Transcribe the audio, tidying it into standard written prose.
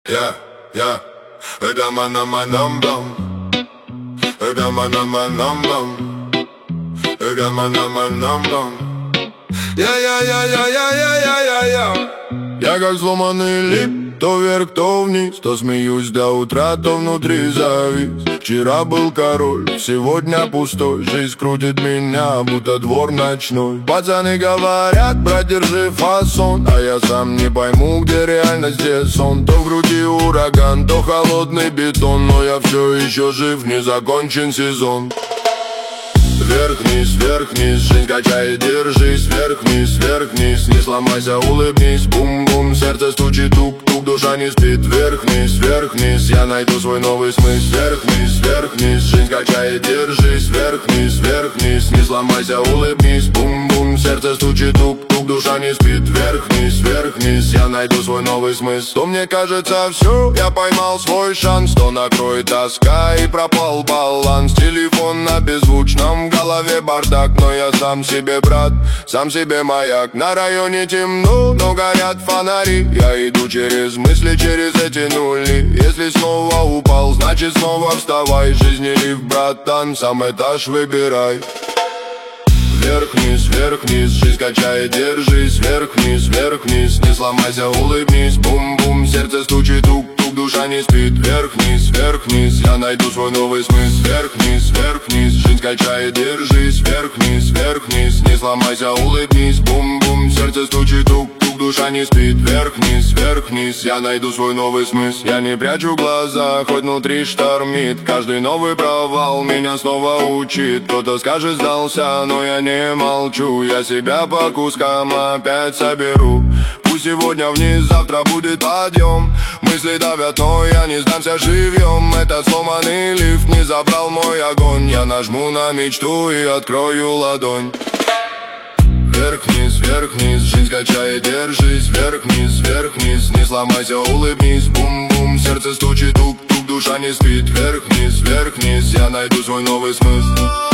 Yeah, это манам-манам-бам. Это манам-манам-бам. Это манам-манам-бам. Я. Я как сломанный лип, то вверх, то вниз, то смеюсь до утра, то внутри завис. Вчера был король, сегодня пустой. Жизнь крутит меня, будто двор ночной. Пацаны говорят, брат, держи фасон, а я сам не пойму, где реальность, где сон. То в груди ураган, то холодный бетон, но я все еще жив, не закончен сезон. Вверх-вниз, вверх-вниз, жизнь качает, держись. Вверх-вниз, вверх-вниз, не сломайся, улыбнись. Бум-бум, сердце стучит, тук-тук, душа не спит. Вверх-вниз, вверх-вниз, я найду свой новый смысл. Вверх-вниз, вверх-вниз, жизнь качает, держись. Вверх-вниз, вверх-вниз, не сломайся, улыбнись. Бум-бум, сердце стучит, тук-тук, душа не спит. Вверх-вниз, вверх-вниз, я найду свой новый смысл. То мне кажется все, я поймал свой шанс, то накроет тоска и пропал баланс. Телефон на беззвучном, в голове бардак, но я сам себе брат, сам себе маяк. На районе темно, но горят фонари. Я иду через мысли, через эти нули. Если снова упал, значит снова вставай. Жизни лифт, братан, сам этаж выбирай. Вверх-вниз, вверх-вниз, жизнь качает, держись. Вверх-вниз, вверх-вниз, не сломайся, улыбнись. Бум-бум, сердце стучит, тук-тук, душа не спит. Вверх-вниз, вверх-вниз, я найду свой новый смысл. Вверх-вниз, вверх-вниз, жизнь качает, держись. Вверх-вниз, вверх-вниз, не сломайся, улыбнись. Бум-бум, сердце стучит, тук-тук, душа не спит. Вверх-вниз, вверх-вниз, я найду свой новый смысл. Я не прячу глаза, хоть внутри штормит. Каждый новый провал меня снова учит. Кто-то скажет, сдался, но я не молчу. Я себя по кускам опять соберу. Пусть сегодня вниз, завтра будет подъем. Мысли давят, но я не сдамся живьем. Этот сломанный лифт не забрал мой огонь. Я нажму на мечту и открою ладонь. Вверх-вниз, вверх-вниз, жизнь качает, держись. Вверх-вниз, вверх-вниз, не сломайся, улыбнись. Бум-бум, сердце стучит, тук-тук, душа не спит. Вверх-вниз, вверх-вниз, я найду свой новый смысл.